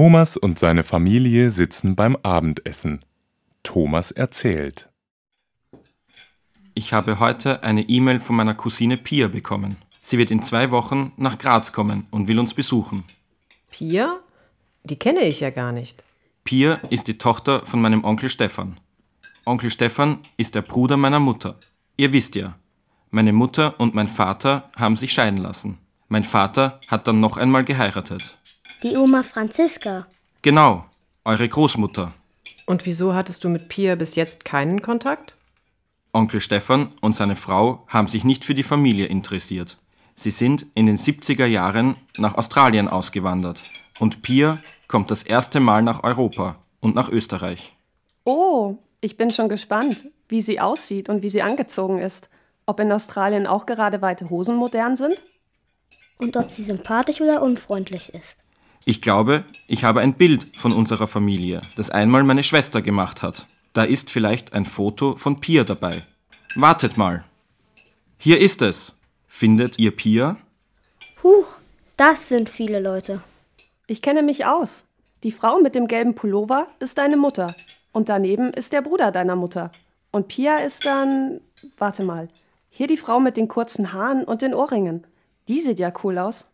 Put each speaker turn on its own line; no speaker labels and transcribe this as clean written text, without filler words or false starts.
Thomas und seine Familie sitzen beim Abendessen. Thomas erzählt:
Ich habe heute eine E-Mail von meiner Cousine Pia bekommen. Sie wird in 2 Wochen nach Graz kommen und will uns besuchen.
Pia? Die kenne ich ja gar nicht.
Pia ist die Tochter von meinem Onkel Stefan. Onkel Stefan ist der Bruder meiner Mutter. Ihr wisst ja, meine Mutter und mein Vater haben sich scheiden lassen. Mein Vater hat dann noch einmal geheiratet.
Die Oma Franziska.
Genau, eure Großmutter.
Und wieso hattest du mit Pia bis jetzt keinen Kontakt?
Onkel Stefan und seine Frau haben sich nicht für die Familie interessiert. Sie sind in den 70er Jahren nach Australien ausgewandert. Und Pia kommt das erste Mal nach Europa und nach Österreich.
Oh, ich bin schon gespannt, wie sie aussieht und wie sie angezogen ist. Ob in Australien auch gerade weite Hosen modern sind?
Und ob sie sympathisch oder unfreundlich ist.
Ich glaube, ich habe ein Bild von unserer Familie, das einmal meine Schwester gemacht hat. Da ist vielleicht ein Foto von Pia dabei. Wartet mal. Hier ist es. Findet ihr Pia?
Huch, das sind viele Leute.
Ich kenne mich aus. Die Frau mit dem gelben Pullover ist deine Mutter. Und daneben ist der Bruder deiner Mutter. Und Pia ist dann... Warte mal. Hier die Frau mit den kurzen Haaren und den Ohrringen. Die sieht ja cool aus.